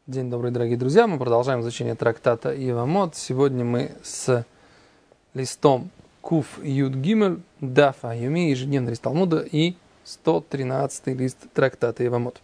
День добрый, дорогие друзья. Мы продолжаем изучение трактата Ивамот. Сегодня мы с листом Куф Юд Гимель, Даф Айоми, ежедневный лист Талмуда, и 113 лист трактата Ивамот.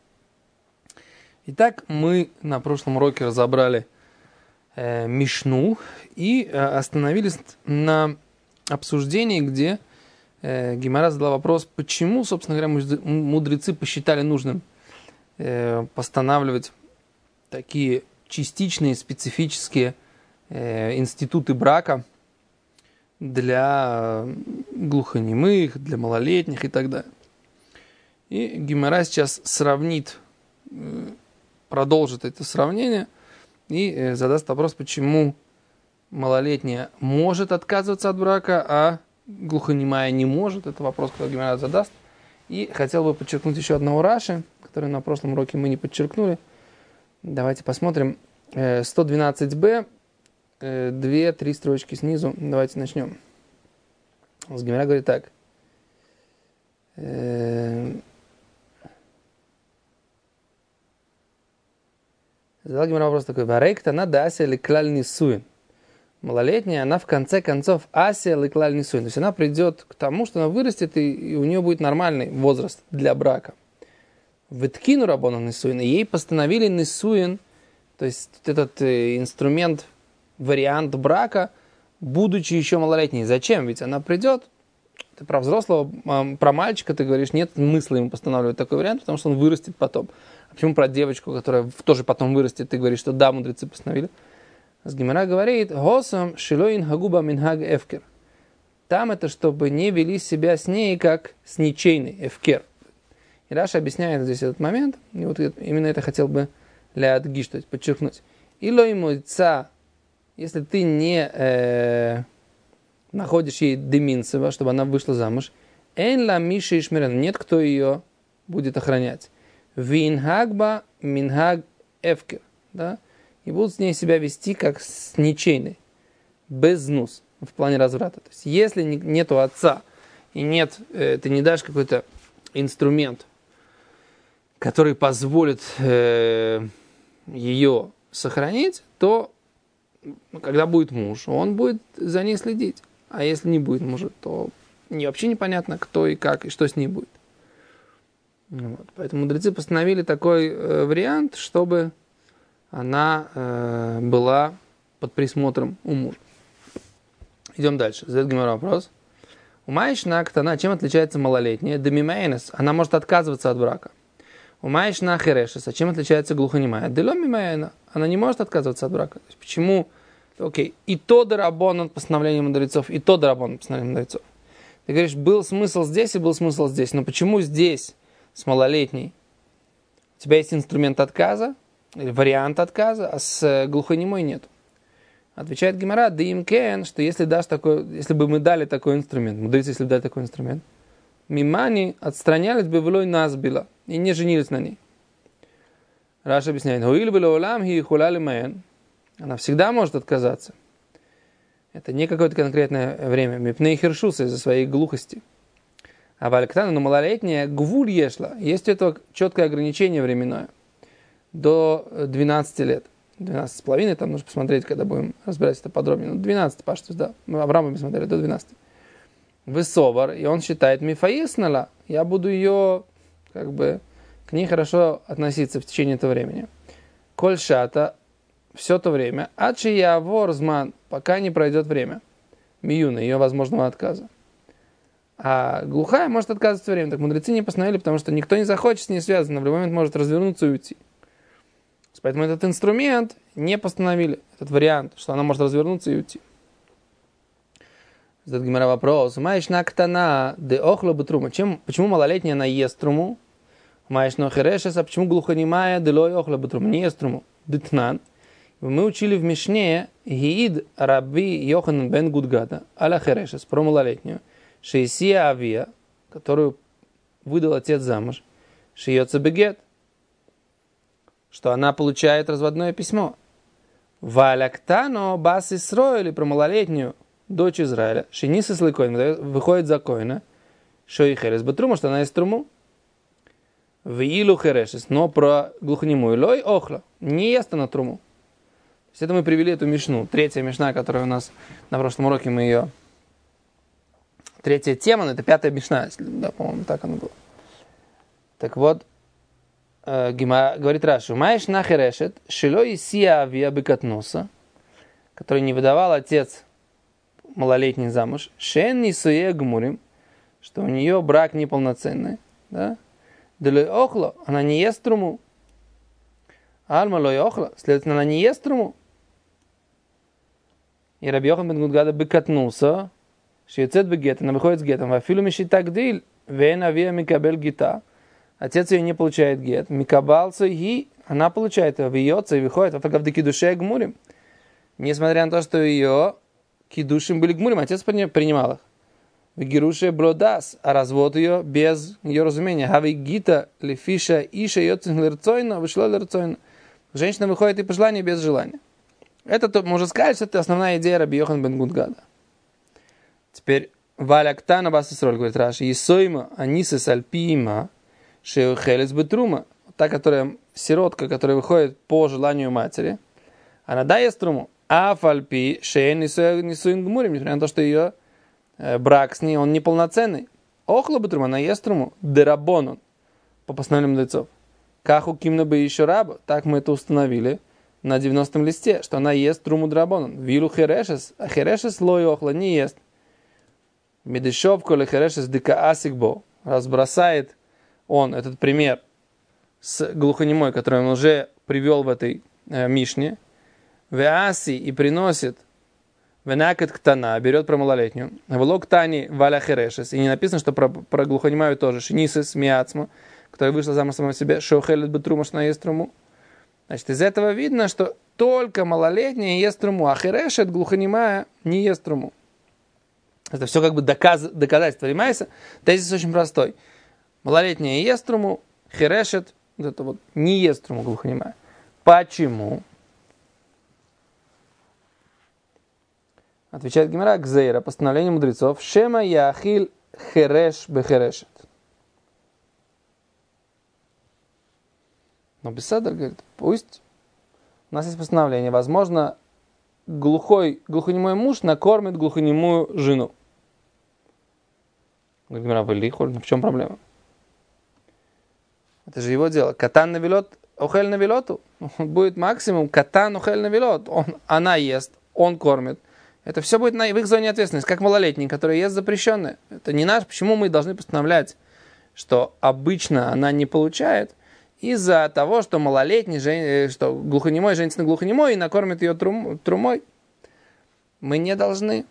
Итак, мы на прошлом уроке разобрали Мишну и остановились на обсуждении, где Гемара задала вопрос, почему, собственно говоря, мудрецы посчитали нужным постанавливать такие частичные, специфические институты брака для глухонемых, для малолетних и так далее. И Гемара сейчас продолжит это сравнение и задаст вопрос, почему малолетняя может отказываться от брака, а глухонемая не может. Это вопрос, который Гемара задаст. И хотел бы подчеркнуть еще одного Раши, который на прошлом уроке мы не подчеркнули. Давайте посмотрим. 112b, 2-3 строчки снизу. Давайте начнем. Гемара говорит так. Задал Гемара вопрос такой. Варейкта надо ася леклаль нисуин. Малолетняя, она в конце концов ася леклаль нисуин. То есть она придет к тому, что она вырастет, и у нее будет нормальный возраст для брака. Веткину рабона нисуин, и ей постановили нисуин, то есть этот инструмент, вариант брака, будучи еще малолетней. Зачем? Ведь она придет, ты про взрослого, про мальчика ты говоришь, нет смысла ему постанавливать такой вариант, потому что он вырастет потом. А почему про девочку, которая тоже потом вырастет, ты говоришь, что да, мудрецы постановили? Гемара говорит, госам шилоин хагуба минхаг эфкер. Там это, чтобы не вели себя с ней, как с ничейной, эфкер. И Раша объясняет здесь этот момент, и вот именно это хотел бы леадгиш, то есть подчеркнуть. Илой мойца, если ты не находишь ей деминцева, чтобы она вышла замуж, эн ла миши ишмерен, нет кто ее будет охранять. Винхагба минхаг эфкер, да, и будут с ней себя вести как с ничейной, без нус, в плане разврата. То есть если нету отца, и нет, ты не дашь какой-то инструмент, который позволит ее сохранить, то когда будет муж, он будет за ней следить. А если не будет мужа, то вообще непонятно, кто и как, и что с ней будет. Вот. Поэтому мудрецы постановили такой вариант, чтобы она была под присмотром у мужа. Идем дальше. Задает Гемара вопрос. У Майшна Ктана, чем отличается малолетняя? Демимейнес, она может отказываться от брака. У Майшна Херешес, а чем отличается глухонемая? Деломимейна, она не может отказываться от брака. То есть, почему? Окей, и то дарабон от постановления мудрецов, и то дарабон от постановления мудрецов. Ты говоришь, был смысл здесь и был смысл здесь. Но почему здесь с малолетней у тебя есть инструмент отказа, или вариант отказа, а с глухонемой нет? Отвечает Гемара, да им кен, что если бы мы дали такой инструмент, мудрецы, если бы дали такой инструмент, мимани отстранялись бы влой назбила и не женились на ней. Раша объясняет, она всегда может отказаться. Это не какое-то конкретное время. Мипней хершуса из-за своей глухости. А валектана, но малолетняя, гвуль ешла. Есть у этого четкое ограничение временное. До 12 лет. 12,5, там нужно посмотреть, когда будем разбирать это подробнее. 12, паштус, да. Мы Авраама посмотрели, до 12. Высовар, и он считает, мифаиснала, я буду ее, к ней хорошо относиться в течение этого времени. Кольшата, все то время, адши я ворзман, пока не пройдет время. Миюна, ее возможного отказа. А глухая может отказываться во время. Так мудрецы не постановили, потому что никто не захочет с ней связан, в любой момент может развернуться и уйти. Поэтому этот инструмент не постановили, этот вариант, что она может развернуться и уйти. Задает Гемара вопрос. Маишна ктана де охла бутрума. Почему малолетняя она ест труму? Маишна херешес, а почему глухонемая де лой охла бутрума? Не ест труму. Дитнан. Мы учили в Мишне гиид раби Йоханан бен Гудгада аля херешес, про малолетнюю. Шейсия авия, которую выдал отец замуж. Шиется бегет, что она получает разводное письмо. Валяктано бас Исроили, про малолетнюю дочь Израиля. Шинис и выходит за коина. Шоихерес батрума, что она из труму. Виилу херешес, но про глухонемую. Лой охла, не ест она труму. То есть это мы привели эту мишну. Третья мишна, которая у нас на прошлом уроке мы ее... Третья тема, но это пятая мишна. Да, по-моему, так оно было. Так вот, говорит Раши, «Маешь нахерешет, шило и сия авия бекатноса», который не выдавал отец малолетний замуж, «шен не суе гмурим», что у нее брак неполноценный, да? «Делой охло», она не ест труму. «Альма лой охло», следовательно, она не ест труму. И Раби Йохан бен Гудгада бекатнулся, שיוצאת בגט, она выходит с гетом, ואפילו משיטה גדיל, ואין אביה מקבל גיטה, отец ее не получает гет, микабалцу и она получает его, вьется и выходит, а в кидуше гмурим. Несмотря на то, что ее кидушим были гмурим, отец принимал их. В гируше бродас, а развод ее без ее разумения. Хави гита лефиша иша йоцин лерцойна, вышло лерцойна. Женщина выходит и по желанию, без желания. Это, можно сказать, что это основная идея Раби Йохан бен Гудгада. Теперь Валя Ктана Басисроль, говорит Раши, Исойма Анисес Альпима Шеухелес Бетрума, та, которая сиротка, которая выходит по желанию матери, она дает труму, а Фальпи Шеен Нисуин Гмурим, несмотря на то, что ее брак с ней, он неполноценный. Охла Бетрума, она ест труму, Дерабонон, по постановлению мудрецов. Каху Кимна бы еще раба, так мы это установили на 90-м листе, что она ест труму Драбонон. Вилу Херешес, а Херешес лой охла не ест. Медешов коли херешес дика асикбо, разбросает он этот пример с глухонемой, который он уже привел в этой мишне, веаси и приносит венакет ктана, берет про малолетнюю, влог тани валя херешес, и не написано, что про глухонемаю тоже, шинисес миацма, которая вышла замуж сама себе, шоухелет бетрума, что она ест труму. Значит, из этого видно, что только малолетняя ест труму, а херешет, глухонемая, не ест труму. Это все как бы доказательство Римайса. Тезис очень простой. Малолетняя ест труму, херешет, вот это вот не ест труму, глухонемая. Почему? Отвечает Гемара Гзейра, постановление мудрецов. Шема яхил хереш бехерешет. Но Беседер говорит, пусть у нас есть постановление. Возможно, глухонемой муж накормит глухонемую жену. Говорит Гемара, в чем проблема? Это же его дело. Катан навелот, охель навелоту. Будет максимум катан охель навелот. Она ест, он кормит. Это все будет в их зоне ответственности, как малолетний, который ест запрещенное. Это не наш. Почему мы должны постановлять, что обычно она не получает, из-за того, что малолетний, что глухонемой женится на глухонемой и накормит ее трумой. Мы не должны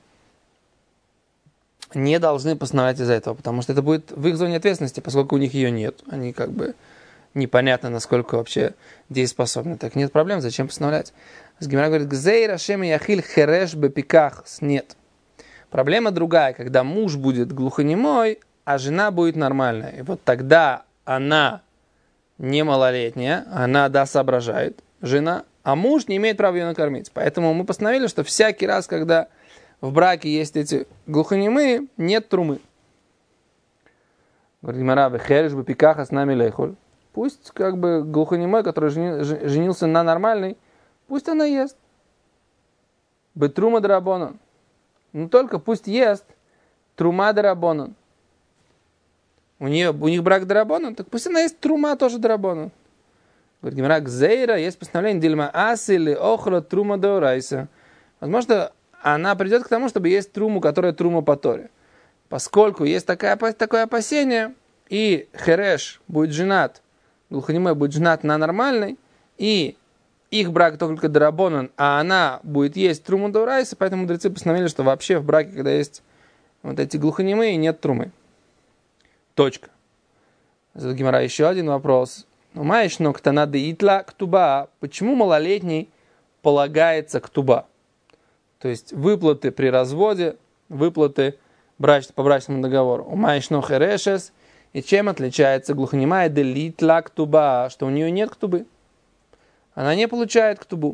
постановлять из-за этого, потому что это будет в их зоне ответственности, поскольку у них ее нет. Они как бы непонятно, насколько вообще дееспособны. Так нет проблем, зачем постановлять? Гемара говорит, гзейра шем яхиль хереш бепиках. Нет. Проблема другая, когда муж будет глухонемой, а жена будет нормальная. И вот тогда она не малолетняя, она соображает, жена, а муж не имеет права ее накормить. Поэтому мы постановили, что всякий раз, когда в браке есть эти глухонемые, нет трумы. Говорит Гемара, хереш бепикаха с нами лейхоль. Пусть как бы глухонемой, который женился на нормальной, пусть она ест. Бетрума дарабонан. Но только пусть ест трума дарабонан. У них брак дарабонан, так пусть она ест трума тоже дарабонан. Говорит Гемара, гзейра, есть постановление дильма аси или охра трума деорайса. Возможно, она придет к тому, чтобы есть труму, которая трума по Торе. Поскольку есть такое опасение, и хереш будет женат, глухонемой будет женат на нормальной, и их брак только дарабонан, а она будет есть труму деорайса, поэтому мудрецы постановили, что вообще в браке, когда есть вот эти глухонемые, нет трумы. Точка. Задает Гемара еще один вопрос. Маешно ктана де итла ктуба. Почему малолетний полагается ктуба? То есть выплаты при разводе, выплаты по брачному договору. Маешно херешес. И чем отличается глухонемая де итла ктуба? Что у нее нет ктубы. Она не получает ктубу.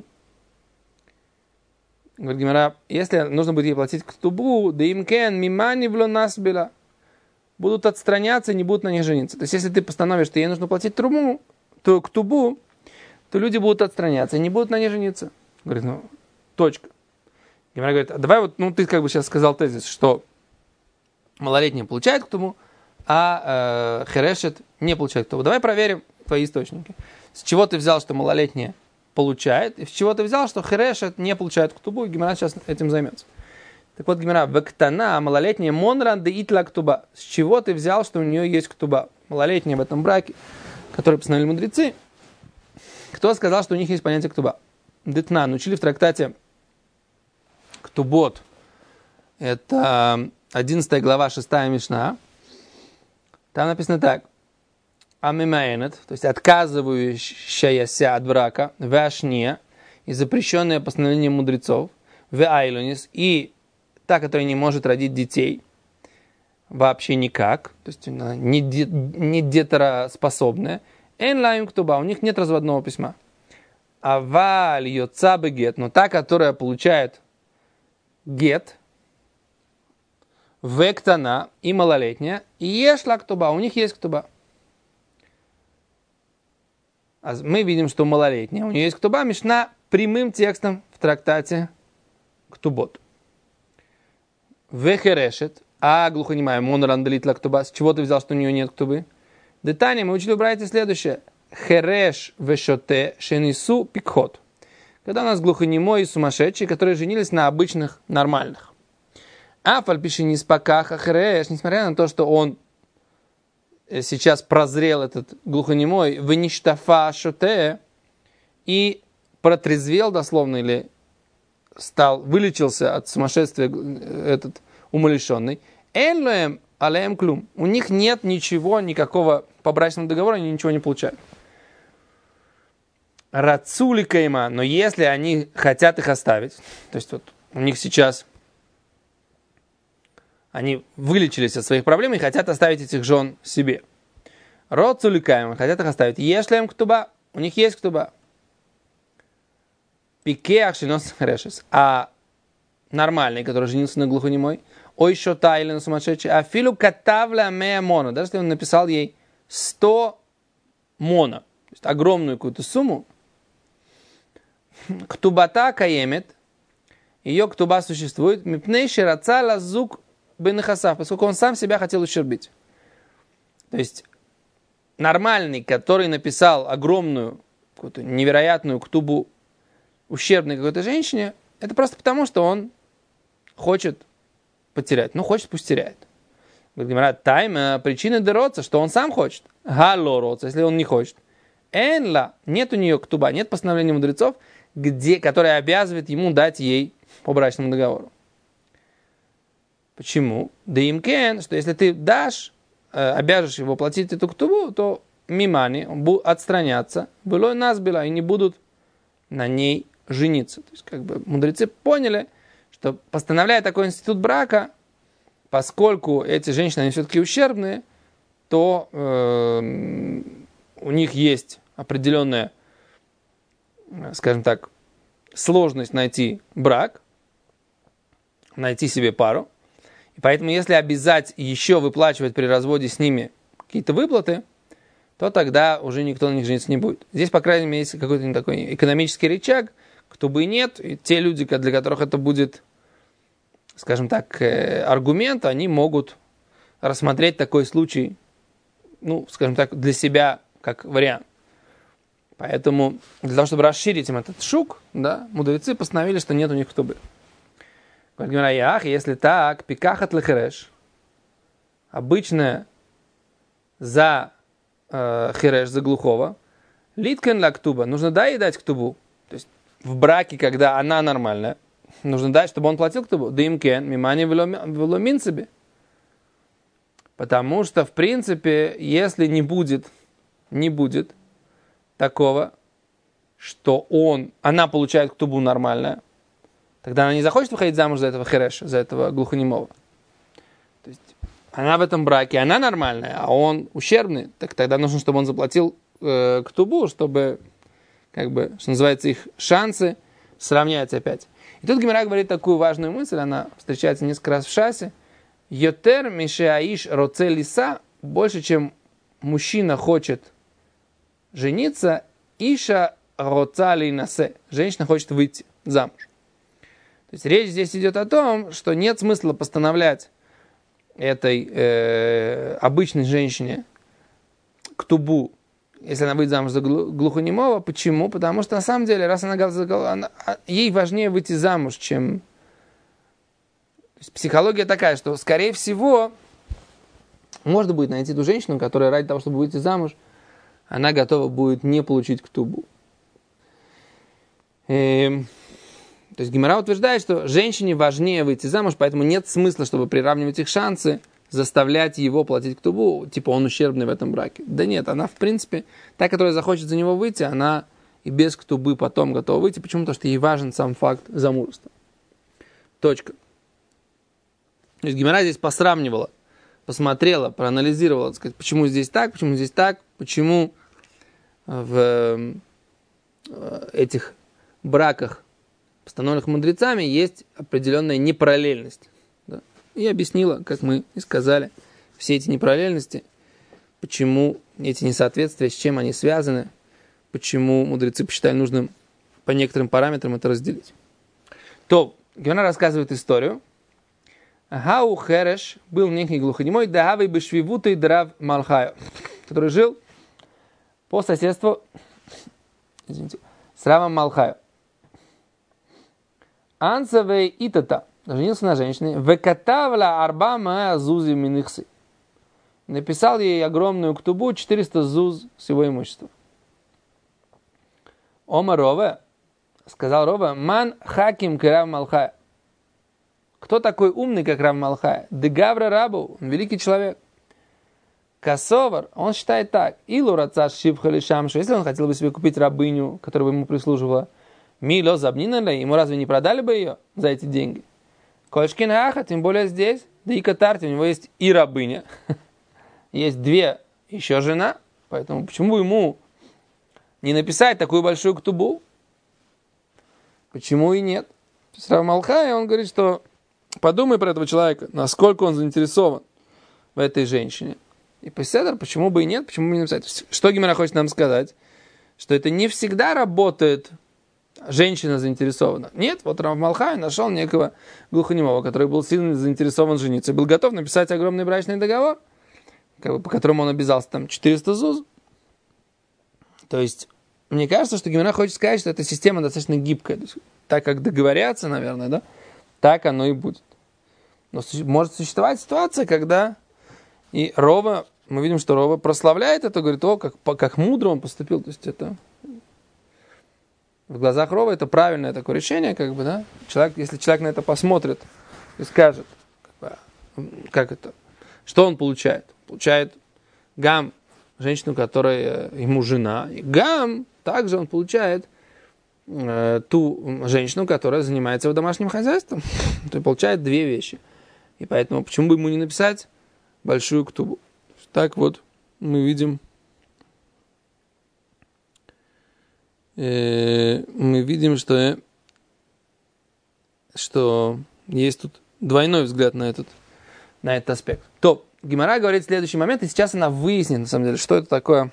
Говорит Гемара, если нужно будет ей платить ктубу, да имкен мимани вло насбила. будут отстраняться и не будут на них жениться. То есть, если ты постановишь, что ей нужно платить труму, то ктубу, то люди будут отстраняться и не будут на них жениться. Говорит, точка. Гемара говорит, а давай ты как бы сейчас сказал тезис, что малолетний получает ктубу, а херешет не получает ктубу. Давай проверим твои источники. С чего ты взял, что малолетняя получает, и с чего ты взял, что херешет не получает ктубу, и Гемара сейчас этим займется. Так вот, Гемара, вектана, малолетняя монран де итла ктуба. С чего ты взял, что у нее есть ктуба? Малолетняя в этом браке, который постановили мудрецы. Кто сказал, что у них есть понятие ктуба? Детнан, учили в трактате Ктубот. Это 11 глава, 6 Мишна. Там написано так. Амимаэнет, то есть отказывающаяся от брака, вэшне, и запрещенное постановление мудрецов, вэайлонис, и та, которая не может родить детей вообще никак, то есть она не детороспособная, эн лаим ктуба, у них нет разводного письма. Аваль йоца бы гет, но та, которая получает гет, вектана и малолетняя, и ешла ктуба, у них есть ктуба. А мы видим, что малолетняя, у нее есть ктуба, Мишна прямым текстом в трактате Ктубот. Вехерешет, а глухонемая, монорандалитла ктуба, с чего ты взял, что у нее нет ктубы? Детание, мы учили в брайте следующее. Хереш вешоте шенису пикхот. Когда у нас глухонемой и сумасшедшие, которые женились на обычных, нормальных. А фальпиши не спакаха хереш, несмотря на то, что он сейчас прозрел, этот глухонемой, веништафа шоте, и протрезвел дословно, или вылечился от сумасшествия этот умалишенный. Энлоем алеем клюм. У них нет ничего, никакого по брачному договору, они ничего не получают. Рацули кайма, но если они хотят их оставить, то есть у них сейчас они вылечились от своих проблем и хотят оставить этих жен себе. Рацули кайма, хотят их оставить. Ешлем ктуба, у них есть ктуба. Пикеах шинос хрешес. А нормальный, который женился на глухонемой, ой шота или на сумасшедший, а филу катавля мея мона, даже если он написал ей 100 мона, то есть огромную какую-то сумму, ктубата каемет, ее ктуба существует, мипней шираца лазук бенехасав, поскольку он сам себя хотел ущербить. То есть нормальный, который написал огромную, какую-то невероятную ктубу ущербной какой-то женщине, это просто потому, что он хочет потерять. Ну, хочет, пусть теряет. Говорит Гемара, тайм, причина дерется, что он сам хочет. Галло роца, если он не хочет. Энла, нет у нее ктуба, нет постановления мудрецов, которое обязывает ему дать ей по брачному договору. Почему? Да им кен, что если ты дашь, обяжешь его платить эту ктубу, то мимани, он будет отстраняться, было нас было, и не будут на ней жениться. То есть, как бы мудрецы поняли, что постановляя такой институт брака, поскольку эти женщины, они все-таки ущербные, то у них есть определенная, скажем так, сложность найти брак, найти себе пару. И поэтому, если обязать еще выплачивать при разводе с ними какие-то выплаты, то тогда уже никто на них жениться не будет. Здесь, по крайней мере, есть какой-то такой экономический рычаг, кто бы и нет, и те люди, для которых это будет, скажем так, аргумент, они могут рассмотреть такой случай, ну, скажем так, для себя как вариант. Поэтому для того, чтобы расширить им этот шук, да, мудрецы постановили, что нет у них ктубы. Если так, пикахат лехереш, обычная за хереш, за глухого, литкен ла ктуба, нужно ей дать ктубу. То есть в браке, когда она нормальная, нужно дать, чтобы он платил ктубу. Дымкен, мимани веломин себе. Потому что, в принципе, если не будет такого, что она получает ктубу нормальная, тогда она не захочет выходить замуж за этого хереша, за этого глухонемого. То есть она в этом браке, она нормальная, а он ущербный, так тогда нужно, чтобы он заплатил ктубу, чтобы, как бы, что называется, их шансы сравняются опять. И тут Гемара говорит такую важную мысль, она встречается несколько раз в Шасе, Йотер мишеаиш роце лиса, больше, чем мужчина хочет жениться, иша роца линасе, женщина хочет выйти замуж. То есть речь здесь идет о том, что нет смысла постановлять этой обычной женщине ктубу, если она выйдет замуж за глухонемого. Почему? Потому что на самом деле, раз ей важнее выйти замуж, чем... То есть психология такая, что, скорее всего, можно будет найти ту женщину, которая ради того, чтобы выйти замуж, она готова будет не получить ктубу. То есть Гемара утверждает, что женщине важнее выйти замуж, поэтому нет смысла, чтобы приравнивать их шансы, заставлять его платить ктубу, типа он ущербный в этом браке. Да нет, она в принципе, та, которая захочет за него выйти, она и без ктубы потом готова выйти. Почему? Потому что ей важен сам факт замужества. Точка. То есть Гемара здесь посравнивала, посмотрела, проанализировала, так сказать, почему здесь так, почему в этих браках, постановленных мудрецами, есть определенная непараллельность. Да? И объяснила, как мы и сказали, все эти непараллельности, почему эти несоответствия, с чем они связаны, почему мудрецы посчитали нужным по некоторым параметрам это разделить. То Гемара рассказывает историю. Гау Хереш был некий глухонемой, дагавый бешвивутой драв Малхаю, который жил по соседству, с Равом Малхаю. Анцевей Итата женился на женщине. Векатавла арбама зузи минихсы. Написал ей огромную ктубу 400 зуз всего имущества. Ома Рове, сказал Рове, ман хаким кирав Малхая. Кто такой умный, как Рав Малхая? Дегавра Рабу, он великий человек. Касовар, он считает так. Илу рацаш шивхали шамшу, если он хотел бы себе купить рабыню, которая бы ему прислуживала, мило забнина ли, ему разве не продали бы ее за эти деньги? Кольшкин аха, тем более здесь, да и катарти, у него есть и рабыня, есть две еще жена, поэтому почему ему не написать такую большую ктубу? Почему и нет? То есть Рав Малхай, он говорит, что подумай про этого человека, насколько он заинтересован в этой женщине. И Песедер, почему бы и нет, почему бы не написать? Что Гемара хочет нам сказать? Что это не всегда работает, женщина заинтересована. Нет, вот Рав Малхай нашел некого глухонемого, который был сильно заинтересован жениться, и был готов написать огромный брачный договор, по которому он обязался там 400 зуз. То есть, мне кажется, что Гемара хочет сказать, что эта система достаточно гибкая. То есть, так как договорятся, наверное, да, так оно и будет. Но может существовать ситуация, когда и Рова, мы видим, что Рова прославляет это, говорит, как мудро он поступил. То есть это в глазах Рова это правильное такое решение, как бы, да. Если человек на это посмотрит и скажет, как это, что он получает? Получает гам, женщину, которая ему жена, и гам, также он получает ту женщину, которая занимается его домашним хозяйством. То есть получает две вещи. И поэтому почему бы ему не написать большую ктубу? Так вот мы видим, что есть тут двойной взгляд на этот аспект. То Гемара говорит в следующий момент, и сейчас она выяснит, на самом деле, что это такое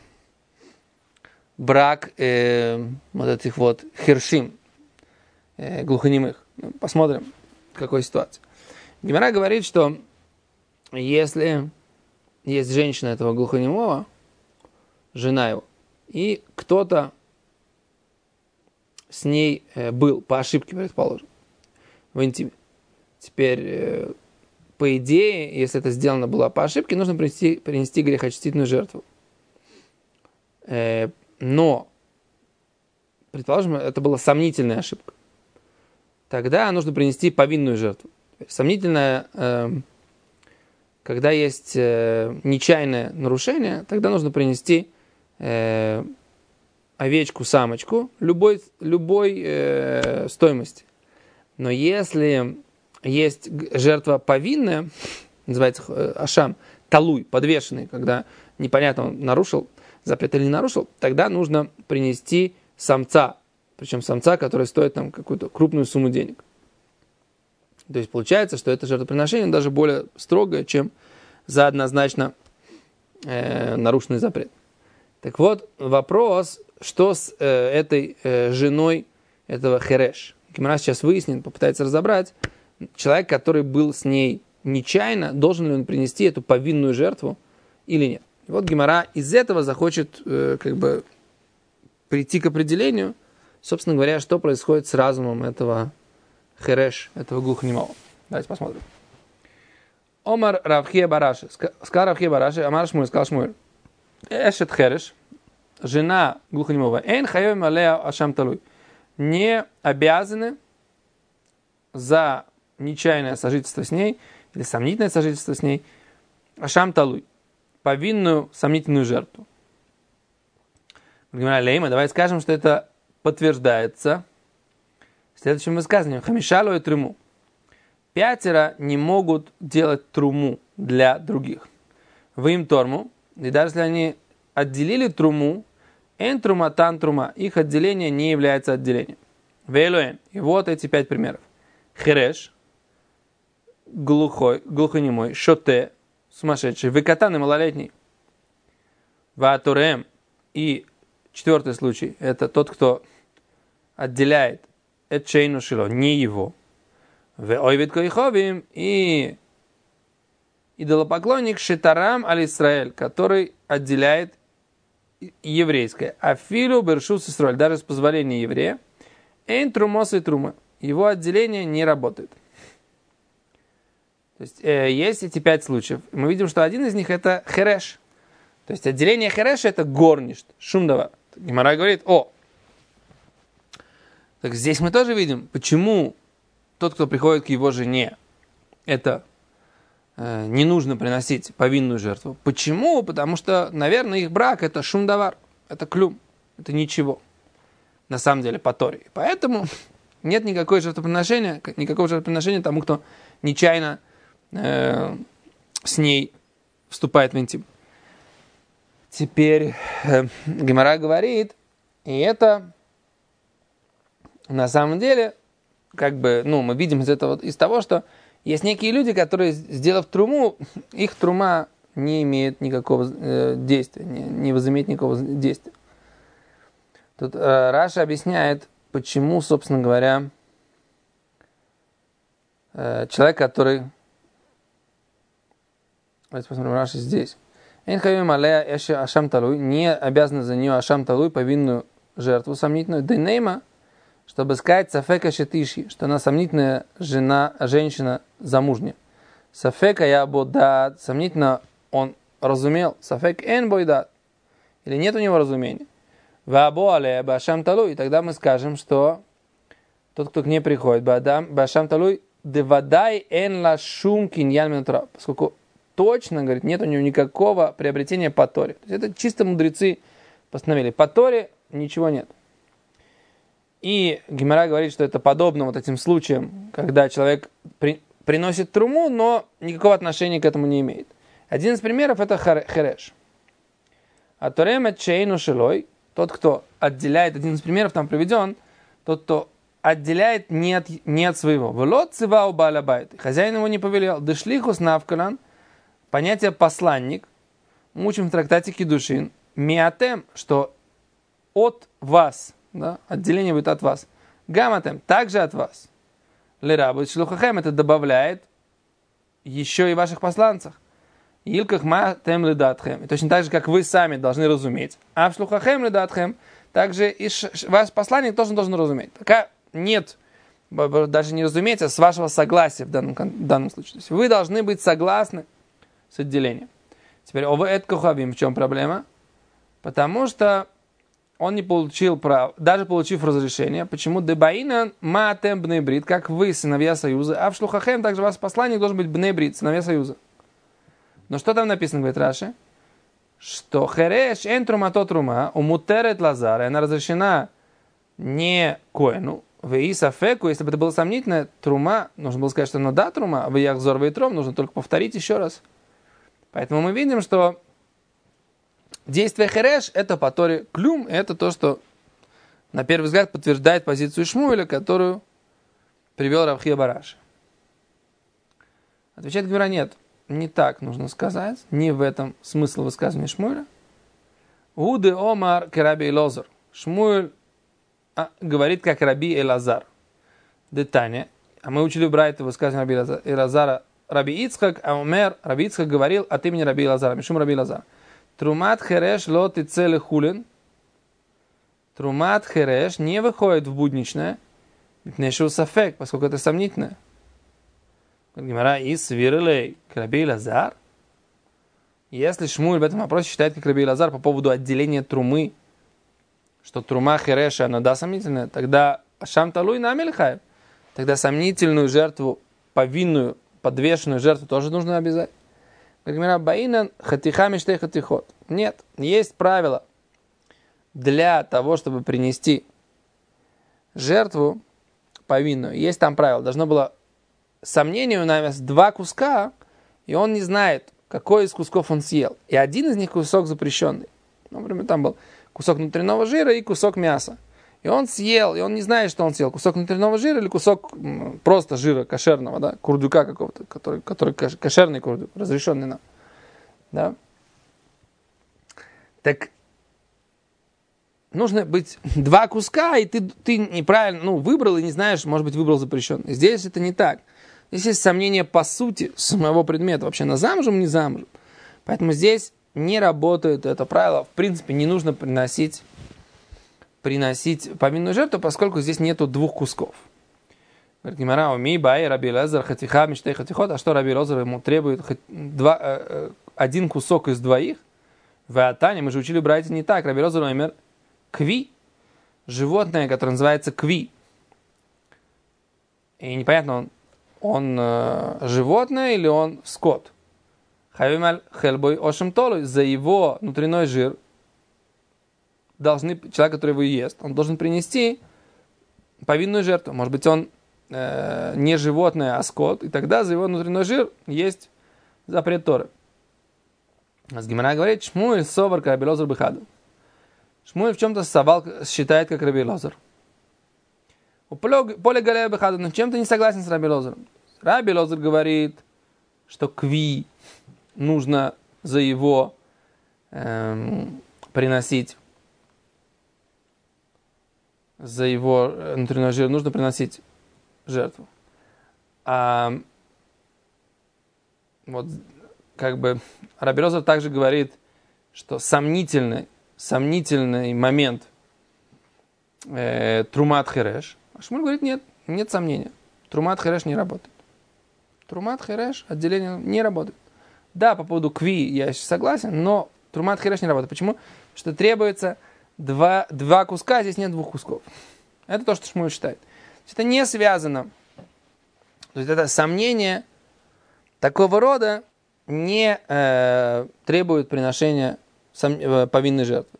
брак вот этих вот хершим, глухонемых. Посмотрим, в какой ситуации. Гемара говорит, что если есть женщина этого глухонемого, жена его, и кто-то с ней был, по ошибке, предположим, в интиме. Теперь, по идее, если это сделано было по ошибке, нужно принести грехочистительную жертву. Но, предположим, это была сомнительная ошибка. Тогда нужно принести повинную жертву. Сомнительная, когда есть нечаянное нарушение, тогда нужно принести овечку, самочку любой стоимости. Но если есть жертва повинная, называется ашам, талуй, подвешенный, когда непонятно, он нарушил запрет или не нарушил, тогда нужно принести самца, причем самца, который стоит там какую-то крупную сумму денег. То есть получается, что это жертвоприношение даже более строгое, чем за однозначно нарушенный запрет. Так вот, вопрос, что с этой женой этого хереш. Гемара сейчас выяснит, попытается разобрать. Человек, который был с ней нечаянно, должен ли он принести эту повинную жертву или нет. И вот Гемара из этого захочет прийти к определению, собственно говоря, что происходит с разумом этого хереш, этого глухонемого. Давайте посмотрим. Омар Равхия Бараши. Сказал Равхия Бараши, Амар Шмуэль, сказал Шмуэль. Эшет хереш, жена глухонемого, эйн хайом алея ашам талуй. Не обязаны за нечаянное сожительство с ней или сомнительное сожительство с ней ашам талуй, повинную сомнительную жертву. Лейма, давай скажем, что это подтверждается следующим высказыванием. Хамишалу и труму. 5 не могут делать труму для других. Вы им торму, и даже если они отделили труму, эн трума тан трума, их отделение не является отделением. Вейлуэн. И вот эти 5 примеров. Хереш, глухонемой, шоте, сумасшедший, выкатан и малолетний. Ваатурем. И 4 случай, это тот, кто отделяет эчейну шило, не его. Веойвид коиховим и идолопоклонник шитарам аль-Исраэль, который отделяет еврейское. Афилу бершус Исраэль, даже с позволения еврея. Эйн трумос и трума. Его отделение не работает. То есть есть эти 5 случаев. Мы видим, что один из них это хереш. То есть отделение хереша это горништ, шумдава. Гемара говорит, так здесь мы тоже видим, почему тот, кто приходит к его жене, это не нужно приносить повинную жертву. Почему? Потому что, наверное, их брак это шумдавар, это клюм, это ничего. На самом деле, по Торе. Поэтому нет никакого жертвоприношения тому, кто нечаянно с ней вступает в интим. Теперь Гемара говорит, и это на самом деле, мы видим из того, что есть некие люди, которые, сделав труму, их трума не имеет никакого действия, не возымеет никакого действия. Тут Раша объясняет, почему, собственно говоря, человек, который... Давайте посмотрим Раши здесь. Не обязаны за нее ашам талуй, повинную жертву сомнительную, денейма, чтобы сказать сафека шетиши, что она сомнительная женщина замужняя. Сафека я бодат, сомнительно он разумел, сафек эн бойдат, или нет у него разумения. Вабо але башам талуй, и тогда мы скажем, что тот, кто к ней приходит, башам талуй, девадай эн ла шум киньян минутра, поскольку точно, говорит, нет у него никакого приобретения по Торе. То есть это чисто мудрецы постановили. По Торе ничего нет. И Гемара говорит, что это подобно вот этим случаям, когда человек приносит труму, но никакого отношения к этому не имеет. Один из примеров это хереш. А торем чейну шилой, тот, кто отделяет, один из примеров там приведен, тот, кто отделяет не от своего. Влот цивау балабайт. Хозяин его не повелел. Дешлихус навкалан. Понятие посланник, мы учим в трактате Кидушин, миатем, что от вас, да, отделение будет от вас, гаматем, также от вас, лерабу шлухахем, это добавляет еще и ваших посланцах, илках матем ледатхем, и точно так же, как вы сами должны разуметь, а в шлухахем ледатхем, также и ваш посланник тоже должен разуметь. Пока нет, даже не разуметь, а с вашего согласия в данном случае. То есть вы должны быть согласны с отделением. Теперь, в чем проблема? Потому что он не получил права, даже получив разрешение. Почему? Дебаина матем бнейбрит, как вы, сыновья союза, а в шлухахем также вас посланник должен быть бнейбрит, сыновья союза. Но что там написано, говорит Раши? Что хереш эн трумато трума, умутерет лазар, и она разрешена не коэну, в исафеку, если бы это было сомнительно, трума, нужно было сказать, что она да трума, в яхзор вейтром, нужно только повторить еще раз. Поэтому мы видим, что действие хереш это по Торе клюм, это то, что на первый взгляд подтверждает позицию Шмуэля, которую привел Равхия Бараши. Отвечает Гемара, нет, не так нужно сказать, не в этом смысл высказывания Шмуэля. Уды омар к Раби Элазар. Шмуэль говорит, как Раби Элазар. Детание. А мы учили брать это высказывание Раби Элазара. Раби Ицхак, Раби Ицхак говорил от имени Раби Элазара. Мишум Раби Элазар. Трумат хереш лот и цели хулин. Трумат хереш не выходит в будничное. Мипнешу сафек, поскольку это сомнительное. Гемара и свирлей к Раби Элазар. Если Шмуэль в этом вопросе считает, как Раби Элазар, по поводу отделения трумы, что трума хереша, она да сомнительная, тогда шам талуй на амельхаев. Тогда сомнительную жертву, повинную, подвешенную жертву тоже нужно обязать. Гемара баинан хатиха миштей хатихот. Нет, есть правило для того, чтобы принести жертву повинную. Есть там правило. Должно было сомнение у нас 2 куска, и он не знает, какой из кусков он съел. И один из них кусок запрещенный. Например, там был кусок внутреннего жира и кусок мяса. И он съел, и он не знает, что он съел. Кусок внутреннего жира или кусок просто жира кошерного, да, курдюка какого-то, который кошерный курдюк, разрешенный нам. Да? Так нужно быть 2 куска, и ты неправильно выбрал и не знаешь, может быть, выбрал запрещенный. Здесь это не так. Здесь есть сомнение по сути самого предмета. Вообще, на замужем, не замужем. Поэтому здесь не работает это правило. В принципе, не нужно приносить повинную жертву, поскольку здесь нету 2 кусков. Говорит Гемара, уми бай Раби Элазар хатиха миштей хатихот. А что Раби Элазар ему требует 1 кусок из 2? В Атане мы же учили брать не так. Раби Элазар умер кви. Животное, которое называется кви. И непонятно, он животное или он скот. Хайвималь хельбой ошем толу. За его внутренний жир человек, который его ест, он должен принести повинную жертву. Может быть, он не животное, а скот. И тогда за его внутренний жир есть запрет Торы. Гемара говорит, Шмуэль совар ка Раби Элазар бихаду. Шмуэль в чем-то считает, как Раби Элазар. Поле галея бихаду, но в чем-то не согласен с Раби Элазаром. Раби Элазар говорит, что кви нужно за его приносить, за его внутренний жир нужно приносить жертву. А вот как бы Раби Элазар также говорит, что сомнительный момент трумат хереш. А Шмуэль говорит, нет сомнения. Трумат хереш не работает. Трумат хереш, отделение не работает. Да, по поводу кви я согласен, но трумат хереш не работает. Почему? Что требуется 2 куска, а здесь нет 2 кусков. Это то, что Шмуэль считает. Это не связано. То есть это сомнение такого рода не требует приношения повинной жертвы.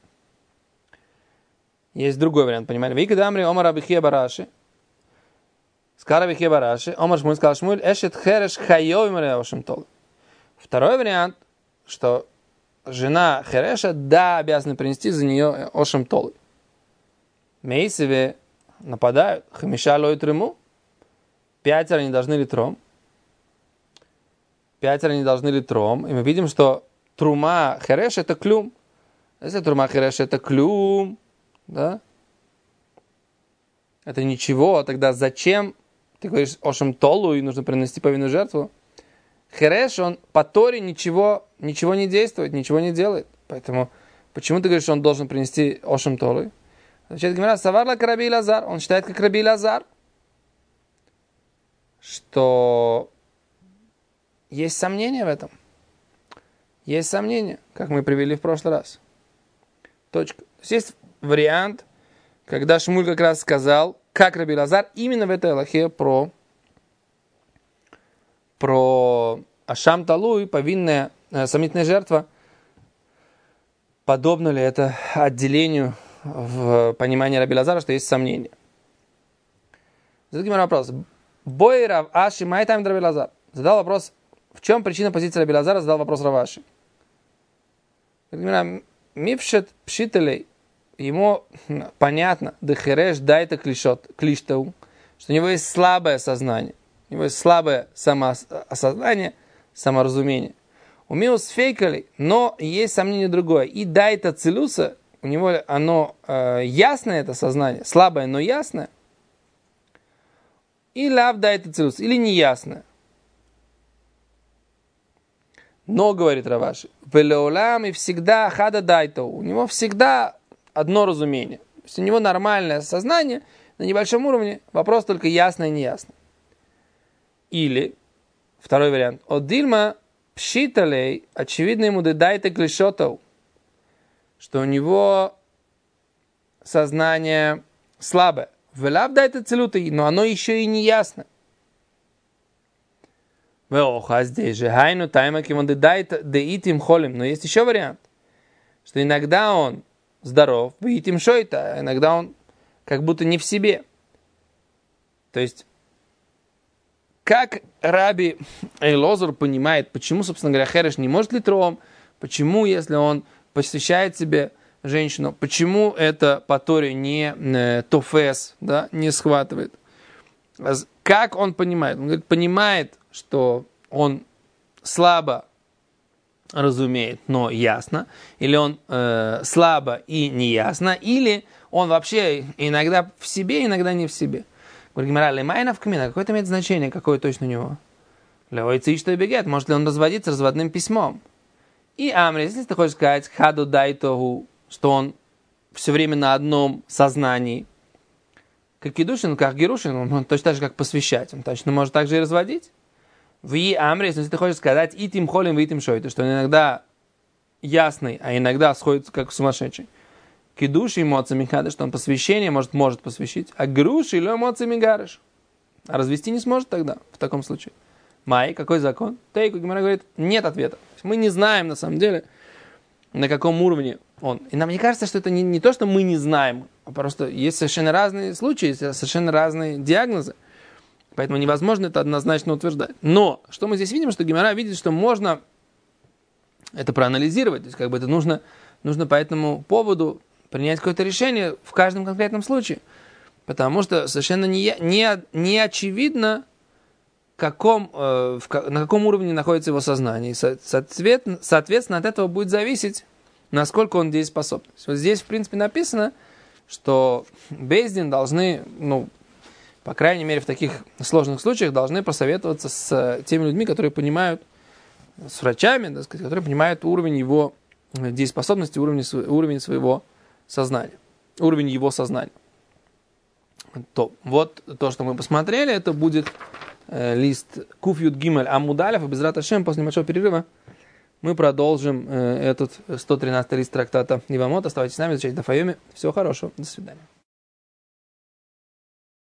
Есть другой вариант, понимаете? Викадамри омар абихия бараши. Скара абихия бараши. Омар Шмуэль сказал Шмуэль, эшет хереш хайой мареошем тол. Второй вариант, что жена хереша, да, обязана принести за нее ошем толы. Мейсеве нападают, хамиша лой трему. 5 не должны литром. 5 не должны литром. И мы видим, что трума хереш это клюм. Если трума хереш это клюм, да, это ничего, тогда зачем ты говоришь ошем толу и нужно принести повинную жертву? Хереш, он по Торе ничего не действует, ничего не делает. Поэтому почему ты говоришь, что он должен принести ошем толу? Значит, Гемара саварла к Раби Элазар. Он считает, как Раби Элазар, что есть сомнения в этом. Есть сомнения, как мы привели в прошлый раз. Точка. То есть есть вариант, когда Шмуль как раз сказал, как Раби Элазар, именно в этой алахе про ашам талуй, повинная сомнительная жертва, подобно ли это отделению в понимании Раби Элазара, что есть сомнения. Зададим вопрос. Бой Рав Аши майтайм Раби Элазар. Задал вопрос, в чем причина позиции Раби Элазара, задал вопрос Рав Аши. Мипшет пшителей, ему понятно, дехереш дайта клиштау, что у него есть слабое сознание. у него есть слабое самоосознание, саморазумение. У Миус фейкали, но есть сомнение другое. И дайта целюса, у него оно ясное, это сознание, слабое, но ясное. И лав дайта целюса, или неясное. Но, говорит Раваши, и всегда хада дайта, у него всегда одно разумение. То есть у него нормальное сознание на небольшом уровне, вопрос только ясное и неясное. Или, второй вариант, от дильма пшиталей, очевидно ему дайта клишотов, что у него сознание слабое. Велав дайта целютой, но оно еще и неясно. Здесь же хайну тайма кимон дайта деитим холим. Но есть еще вариант, что иногда он здоров, деитим шойта, а иногда он как будто не в себе. То есть, как Раби Эйлозер понимает, почему, собственно говоря, Хереш не может литром, почему, если он посвящает себе женщину, почему это по Торе не тофес, да, не схватывает. Как он понимает? Он говорит, понимает, что он слабо разумеет, но ясно, или он слабо и неясно, или он вообще иногда в себе, иногда не в себе. Говорит, Гемара, лемайна в камина, какое-то имеет значение, какое точно у него. Леойцы, что и бегет, может ли он разводиться разводным письмом. И Амри, если ты хочешь сказать, хаду дайтогу, что он все время на одном сознании, как Кидушин, как Герушин, он точно так же, как посвящать, он точно может так же и разводить. В Амри, если ты хочешь сказать, и тим холим, и тим шойты, что он иногда ясный, а иногда сходит как сумасшедший. Кидуши эмоциями хада, что он посвящение может посвящить, а груши или эмоциями гарыш. А развести не сможет тогда, в таком случае. Май, какой закон? Тейку Гемара говорит, нет ответа. Мы не знаем, на самом деле, на каком уровне он. И нам не кажется, что это не то, что мы не знаем, а просто есть совершенно разные случаи, есть совершенно разные диагнозы. Поэтому невозможно это однозначно утверждать. Но, что мы здесь видим, что Гемара видит, что можно это проанализировать. То есть, как бы это нужно по этому поводу принять какое-то решение в каждом конкретном случае. Потому что совершенно не очевидно, на каком уровне находится его сознание. И, соответственно, от этого будет зависеть, насколько он дееспособен. Вот здесь, в принципе, написано, что бейс дин должны, по крайней мере, в таких сложных случаях, должны посоветоваться с теми людьми, которые понимают, с врачами, так сказать, которые понимают уровень его дееспособности, уровень своего сознания, уровень его сознания. Вот то, что мы посмотрели, это будет лист Куф Юд Гимель Амуд Алеф, и Безрат Ашем, после небольшого перерыва мы продолжим этот 113 лист трактата Ивамот. Оставайтесь с нами, изучайте Дафайоми. Всего хорошего, до свидания.